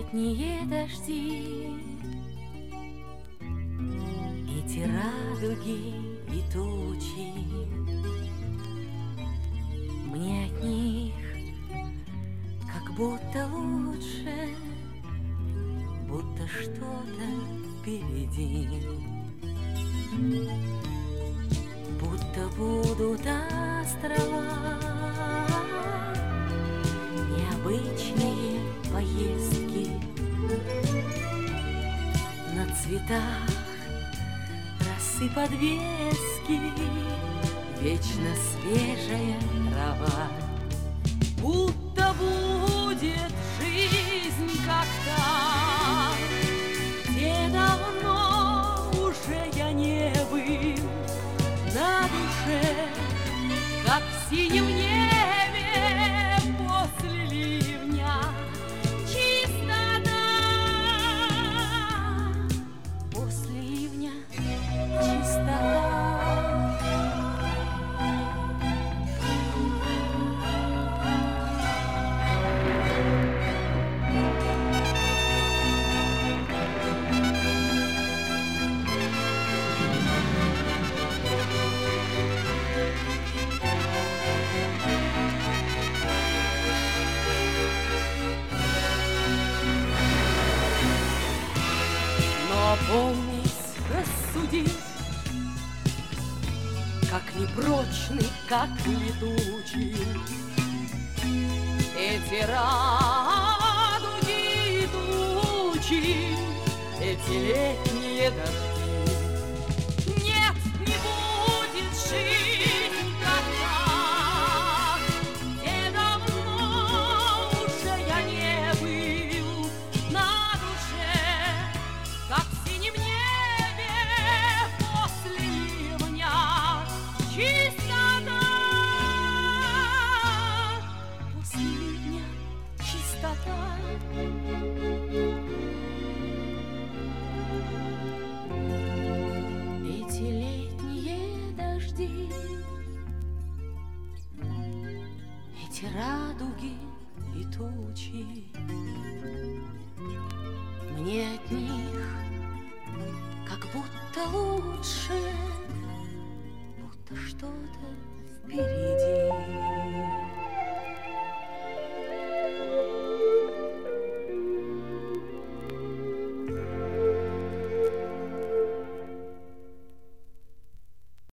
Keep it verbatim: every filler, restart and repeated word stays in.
летние дожди, эти радуги и тучи, мне от них как будто лучше, будто что-то впереди, будто будут острова, необычные поездки, на цветах росы подвески, вечно свежая трава. Будто будет жизнь как та, где давно уже я не был, на душе, как в синем небе после ливня, чистота. После ливня чистота. Помнить, рассудить, как непрочный, как летучий, эти радуги и тучи, эти летние дожди. Нет, не будет жизнь как та, где давно уже я не был, на душе, как в синем небе после ливня, чистота. После ливня чистота. Эти летние дожди, эти радуги и тучи, мне от них как будто лучше, будто что-то впереди.